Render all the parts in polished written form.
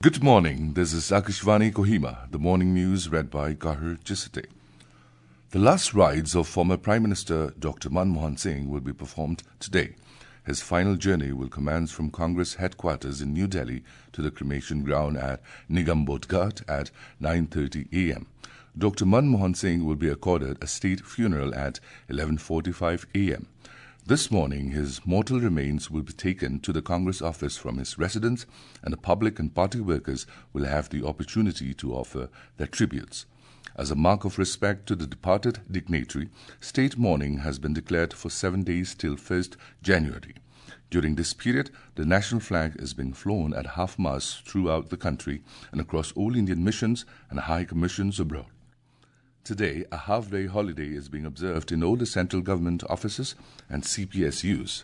Good morning. This is Akashvani Kohima, the morning news read by Gahar Chisate. The last rites of former Prime Minister Dr. Manmohan Singh will be performed today. His final journey will commence from Congress headquarters in New Delhi to the cremation ground at Nigambot Ghat at 9:30 a.m. Dr. Manmohan Singh will be accorded a state funeral at 11:45 a.m. This morning, his mortal remains will be taken to the Congress office from his residence, and the public and party workers will have the opportunity to offer their tributes. As a mark of respect to the departed dignitary, state mourning has been declared for 7 days till 1st January. During this period, the national flag is being flown at half-mast throughout the country and across all Indian missions and high commissions abroad. Today, a half-day holiday is being observed in all the central government offices and CPSUs.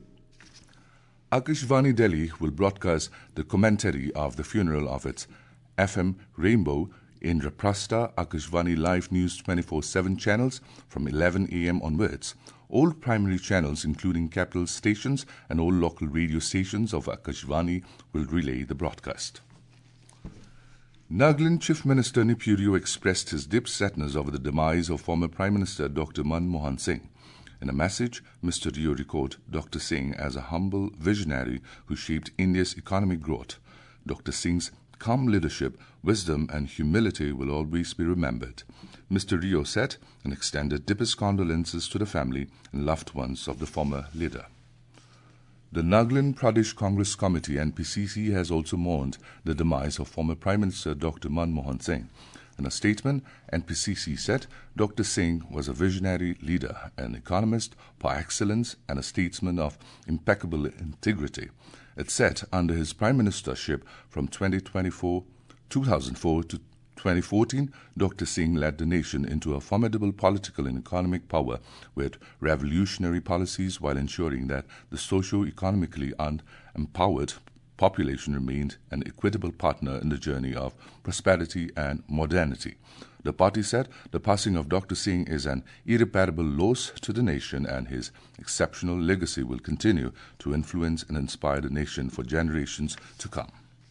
Akashvani Delhi will broadcast the commentary of the funeral of its FM Rainbow, Indraprastha, Akashvani Live News 24/7 channels from 11 a.m. onwards. All primary channels, including capital stations and all local radio stations of Akashvani, will relay the broadcast. Nagaland Chief Minister Neiphiu Rio expressed his deep sadness over the demise of former Prime Minister Dr. Manmohan Singh. In a message, Mr. Rio recalled Dr. Singh as a humble visionary who shaped India's economic growth. Dr. Singh's calm leadership, wisdom and humility will always be remembered. Mr. Rio said and extended deepest condolences to the family and loved ones of the former leader. The Nagaland Pradesh Congress Committee (NPCC) has also mourned the demise of former Prime Minister Dr. Manmohan Singh. In a statement, NPCC said Dr. Singh was a visionary leader, an economist par excellence, and a statesman of impeccable integrity. It said under his prime ministership from 2004 to 2014, Dr. Singh led the nation into a formidable political and economic power with revolutionary policies while ensuring that the socio-economically unempowered population remained an equitable partner in the journey of prosperity and modernity. The party said the passing of Dr. Singh is an irreparable loss to the nation, and his exceptional legacy will continue to influence and inspire the nation for generations to come.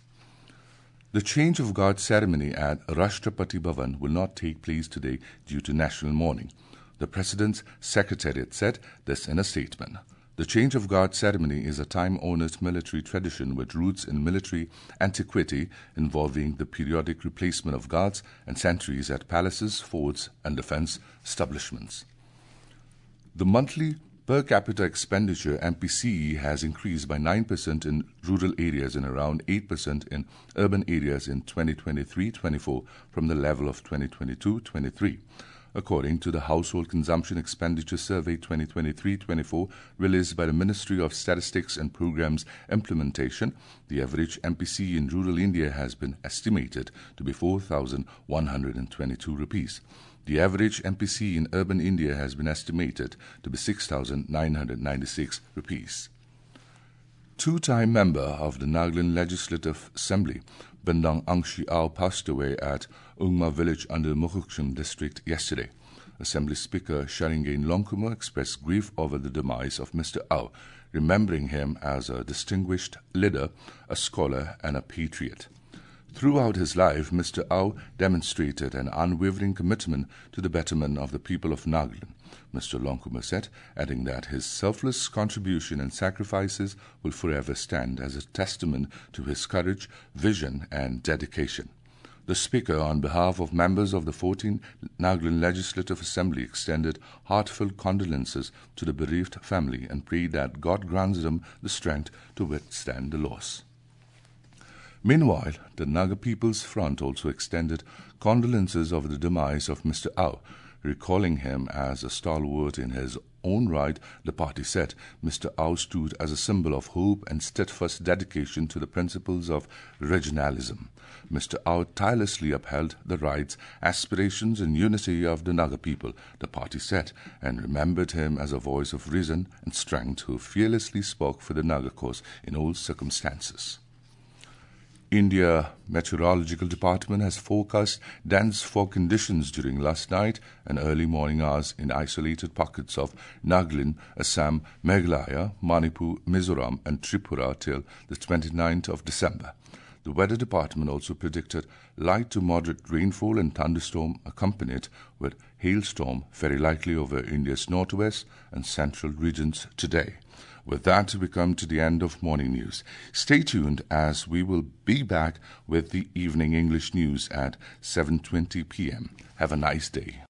The change of guard ceremony at Rashtrapati Bhavan will not take place today due to national mourning. The President's Secretariat said this in a statement. The change of guard ceremony is a time-honored military tradition with roots in military antiquity involving the periodic replacement of guards and sentries at palaces, forts and defense establishments. The monthly per capita expenditure (MPCE) has increased by 9% in rural areas and around 8% in urban areas in 2023-24 from the level of 2022-23. According to the Household Consumption Expenditure Survey 2023-24 released by the Ministry of Statistics and Programs Implementation, the average MPCE in rural India has been estimated to be 4,122 rupees. The average MPCE in urban India has been estimated to be 6,996 rupees. Two-time member of the Nagaland Legislative Assembly, Bindang Angshi Ao, passed away at Ungma village under Mokokchung district yesterday. Assembly Speaker Sharingain Longkumar expressed grief over the demise of Mr. Ao, remembering him as a distinguished leader, a scholar and a patriot. Throughout his life, Mr. Ao demonstrated an unwavering commitment to the betterment of the people of Nagaland, Mr. Longkumar said, adding that his selfless contribution and sacrifices will forever stand as a testament to his courage, vision and dedication. The Speaker, on behalf of members of the 14th Nagaland Legislative Assembly, extended heartfelt condolences to the bereaved family and prayed that God grants them the strength to withstand the loss. Meanwhile, the Naga People's Front also extended condolences over the demise of Mr. Ao. Recalling him as a stalwart in his own right, the party said Mr. Ao stood as a symbol of hope and steadfast dedication to the principles of regionalism. Mr. Ao tirelessly upheld the rights, aspirations and unity of the Naga people, the party said, and remembered him as a voice of reason and strength who fearlessly spoke for the Naga cause in all circumstances. India Meteorological Department has forecast dense fog conditions during last night and early morning hours in isolated pockets of Nagaland, Assam, Meghalaya, Manipur, Mizoram and Tripura till the 29th of December. The weather department also predicted light to moderate rainfall and thunderstorm accompanied with hailstorm very likely over India's northwest and central regions today. With that, we come to the end of morning news. Stay tuned as we will be back with the evening English news at 7:20 p.m. Have a nice day.